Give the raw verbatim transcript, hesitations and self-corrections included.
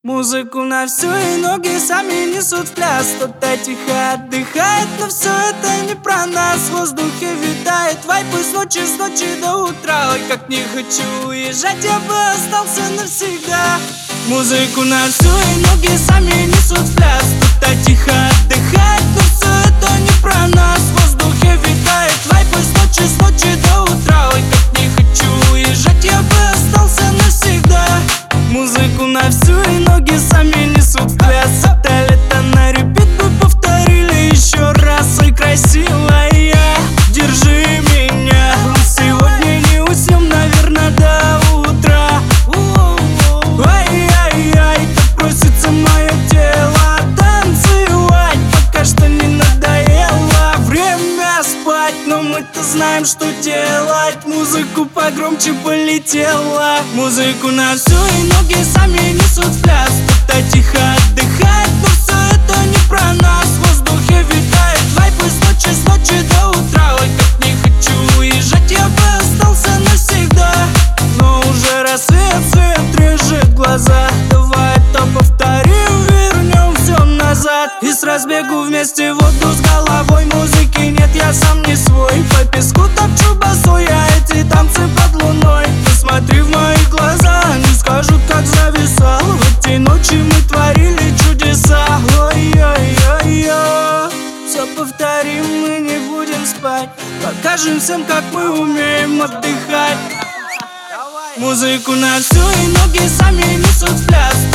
Музыку на всю, и ноги сами несут в пляс. Кто-то тихо отдыхает, но все это не про нас. В воздухе витает вайб с ночи, с ночи до утра. Ой, как не хочу уезжать, я бы остался навсегда. Музыку на всю, и ноги сами несут в пляс. Кто-то тихо отдыхает, но все это не про нас. В воздухе витает вайб с ночи, с ночи до утра. Ой, как не хочу уезжать, я бы остался навсегда. Музыку на всю, и ноги сами несут в пляс. Это лето на репит мы повторили еще раз. Ой, красивая, держи меня. Мы сегодня не уснем, наверное, до утра. Ай-яй-яй, так просится мое тело танцевать, пока что не надоело. Время спать, но мы-то знаем, что делать. Музыку погромче полетела. Музыку на всю, и ноги сами несут в пляс. Кто-то тихо отдыхает, но все это не про нас. В воздухе витает вайб с ночи, с ночи до утра. Ой, как не хочу уезжать, я бы остался навсегда. Но уже рассвет, свет режет глаза. Давай это повторим, вернем все назад. И с разбегу вместе в воду с головой. Музыки нет, я сам не свой. По песку топчу босой, я эти танцы под луной. Посмотри в мои глаза, они скажут, как зависал. В эти ночи мы творили чудеса. Ой-ой-ой-ой. Все повторим, мы не будем спать. Покажем всем, как мы умеем отдыхать. Музыку на всю, и ноги сами несут в пляс.